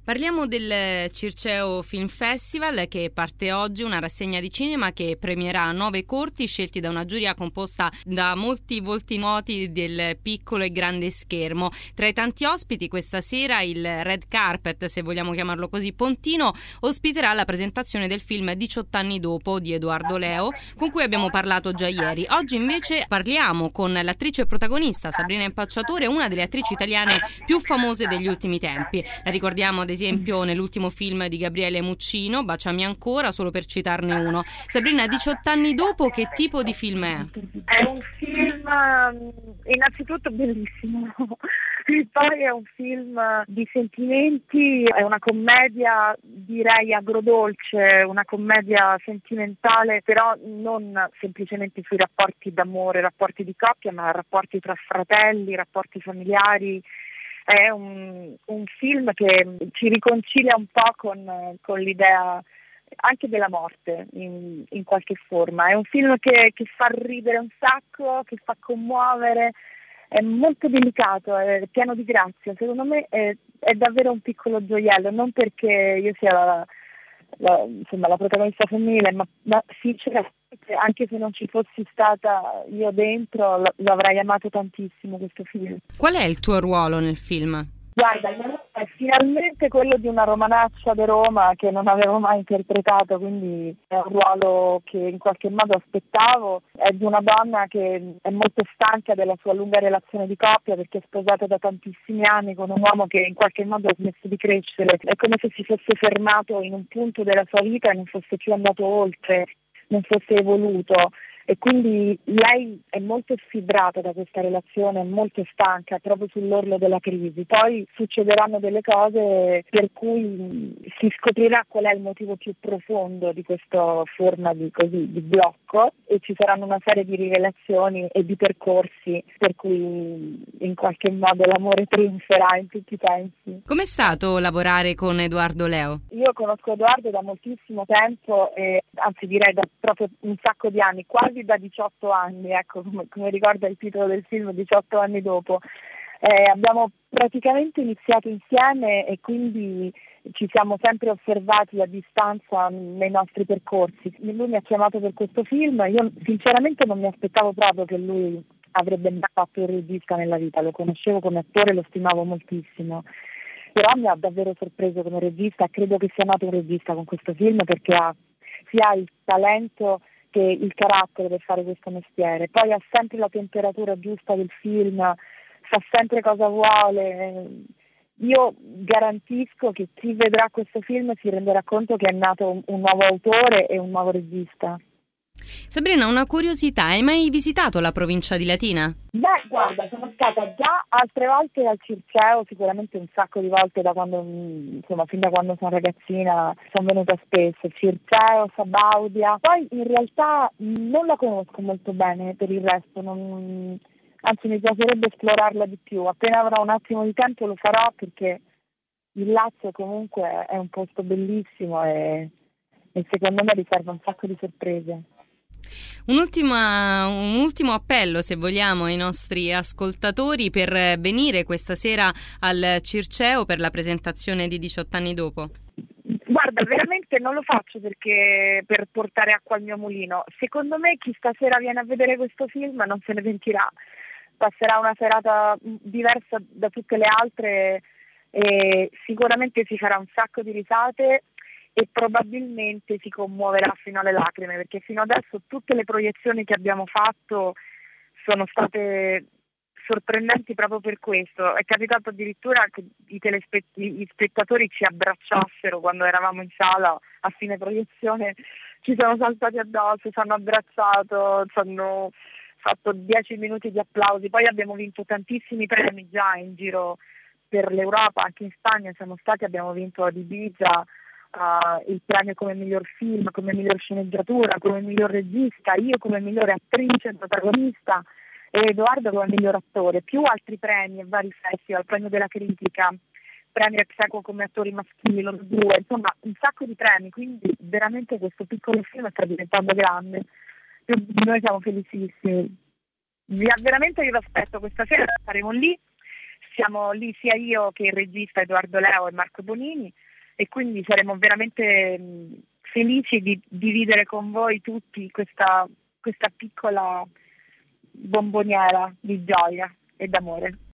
Parliamo del Circeo Film Festival che parte oggi, una rassegna di cinema che premierà 9 corti scelti da una giuria composta da molti volti noti del piccolo e grande schermo. Tra i tanti ospiti questa sera il red carpet, se vogliamo chiamarlo così, pontino, ospiterà la presentazione del film 18 anni dopo di Edoardo Leo, con cui abbiamo parlato già ieri. Oggi invece parliamo con l'attrice protagonista Sabrina Impacciatore, una delle attrici italiane più famose degli ultimi tempi. La ricordiamo ad esempio nell'ultimo film di Gabriele Muccino, Baciami ancora, solo per citarne uno. Sabrina, 18 anni dopo, che tipo di film è? È un film innanzitutto bellissimo, e poi è un film di sentimenti, è una commedia direi agrodolce, una commedia sentimentale, però non semplicemente sui rapporti d'amore, rapporti di coppia, ma rapporti tra fratelli, rapporti familiari. È un film che ci riconcilia un po' con l'idea anche della morte in qualche forma. È un film che fa ridere un sacco, che fa commuovere, è molto delicato, è pieno di grazia. Secondo me è davvero un piccolo gioiello, non perché io sia la protagonista femminile, ma sinceramente anche se non ci fossi stata io dentro l'avrei amato tantissimo questo film. Qual è il tuo ruolo nel film? Guarda, il mio ruolo è finalmente quello di una romanaccia di Roma che non avevo mai interpretato, quindi è un ruolo che in qualche modo aspettavo. È di una donna che è molto stanca della sua lunga relazione di coppia, perché è sposata da tantissimi anni con un uomo che in qualche modo ha smesso di crescere. È come se si fosse fermato in un punto della sua vita e non fosse più andato oltre, non fosse evoluto. E quindi lei è molto sfibrata da questa relazione, è molto stanca, è proprio sull'orlo della crisi. Poi succederanno delle cose per cui si scoprirà qual è il motivo più profondo di questa forma di blocco, e ci saranno una serie di rivelazioni e di percorsi per cui in qualche modo l'amore trionferà in tutti i sensi. Com'è stato lavorare con Edoardo Leo? Io conosco Edoardo da moltissimo tempo, anzi direi da proprio un sacco di anni, quasi da 18 anni, ecco, come ricorda il titolo del film, 18 anni dopo. Abbiamo praticamente iniziato insieme e quindi ci siamo sempre osservati a distanza nei nostri percorsi. Lui mi ha chiamato per questo film, io sinceramente non mi aspettavo proprio che lui avrebbe mai fatto il regista nella vita, lo conoscevo come attore, lo stimavo moltissimo. Però mi ha davvero sorpreso come regista, credo che sia nato un regista con questo film perché ha sia il talento che il carattere per fare questo mestiere, poi ha sempre la temperatura giusta del film, sa sempre cosa vuole. Io garantisco che chi vedrà questo film si renderà conto che è nato un nuovo autore e un nuovo regista. Sabrina, una curiosità, hai mai visitato la provincia di Latina? Beh, guarda, sono stata già altre volte al Circeo, sicuramente un sacco di volte da quando, fin da quando sono ragazzina sono venuta spesso, Circeo, Sabaudia. Poi in realtà non la conosco molto bene per il resto, anzi mi piacerebbe esplorarla di più. Appena avrò un attimo di tempo lo farò, perché il Lazio comunque è un posto bellissimo e secondo me riserva un sacco di sorprese. Un ultimo appello, se vogliamo, ai nostri ascoltatori per venire questa sera al Circeo per la presentazione di 18 anni dopo. Guarda, veramente non lo faccio perché per portare acqua al mio mulino. Secondo me chi stasera viene a vedere questo film non se ne pentirà. Passerà una serata diversa da tutte le altre e sicuramente si farà un sacco di risate e probabilmente si commuoverà fino alle lacrime, perché fino adesso tutte le proiezioni che abbiamo fatto sono state sorprendenti proprio per questo. È capitato addirittura che gli spettatori ci abbracciassero quando eravamo in sala a fine proiezione, ci sono saltati addosso, ci hanno abbracciato, ci hanno fatto 10 minuti di applausi. Poi abbiamo vinto tantissimi premi già in giro per l'Europa, anche in Spagna siamo stati, abbiamo vinto ad Ibiza il premio come miglior film, come miglior sceneggiatura, come miglior regista, io come migliore attrice protagonista e Edoardo come miglior attore, più altri premi e vari festival, premio della critica, premio ex aequo come attori maschili, loro due, insomma un sacco di premi, quindi veramente questo piccolo film sta diventando grande. Noi siamo felicissimi. Veramente io vi aspetto questa sera, saremo lì. siamo lì sia io che il regista Edoardo Leo e Marco Bonini, e quindi saremo veramente felici di dividere con voi tutti questa piccola bomboniera di gioia e d'amore.